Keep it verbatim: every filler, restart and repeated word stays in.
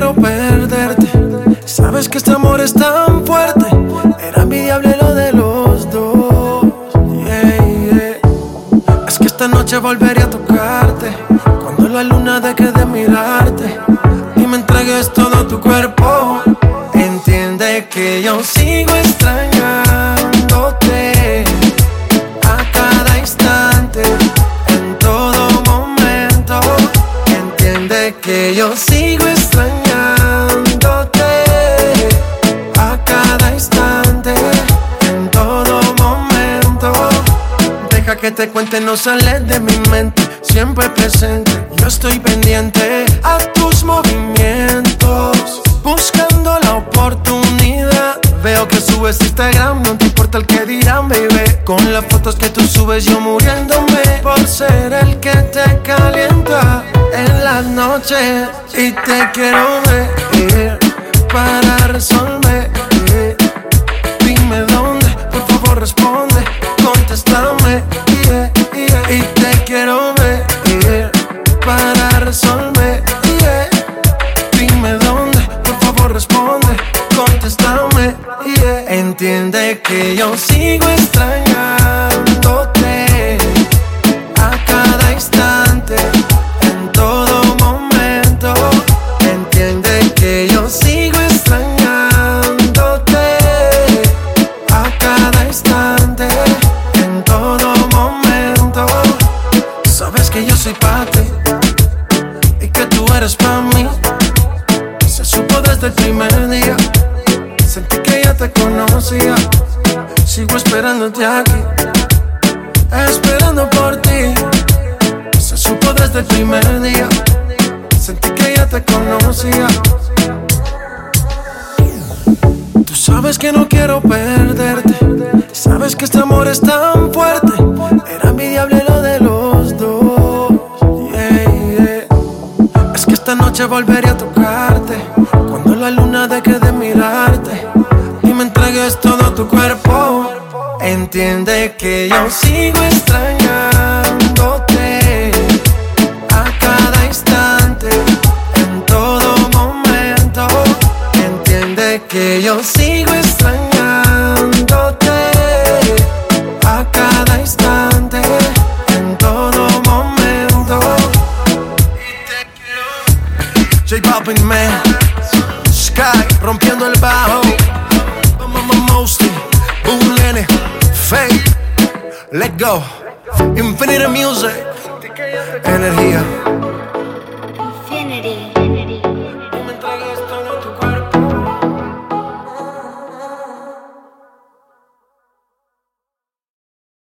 quiero perderte. Sabes que este amor es tan fuerte. Era envidiable lo de los dos. Yeah, yeah. Es que esta noche volveré a tocarte cuando la luna deje de mirarte y me entregues todo tu cuerpo. Entiende que yo sigo extrañándote a cada instante, en todo momento. Entiende que yo sigo extrañándote a cada instante, en todo momento. Deja que te cuente, no sales de mi mente, siempre presente. Yo estoy pendiente a tus movimientos, buscando la oportunidad. Veo que subes Instagram, no te importa el que dirán, baby. Con las fotos que tú subes yo muriéndome por ser el que te calienta en las noches. Y te quiero ver para resolver. Dime dónde, por favor responde, contéstame. Yeah, yeah. Y te quiero ver para resolver. Yeah. Dime dónde, por favor responde, contéstame. Yeah. Entiende que yo sigo extrañándote a cada instante, en todo momento. Entiende que yo sigo extrañándote a cada instante, en todo momento. Sabes que yo soy pa' ti y que tú eres pa' mí. Se supo desde el primer día, sentí que ya te conocía. Sigo esperándote aquí, esperando por ti. Se supo desde el primer día, sentí que ya te conocía. Tú sabes que no quiero perderte. Sabes que este amor es tan fuerte. Era envidiable lo de los dos. Yeah, yeah. Es que esta noche volveré a tocarte cuando la luna deje de mirarte y me entregues todo tu cuerpo. Entiende que yo sigo extrañándote a cada instante, en todo momento. Entiende que yo sigo extrañándote a cada instante, en todo momento. J Balvin, man, Sky rompiendo el bajo, Mostly, Boom Lenny, Fake, Let Go, Infinite Music, energía.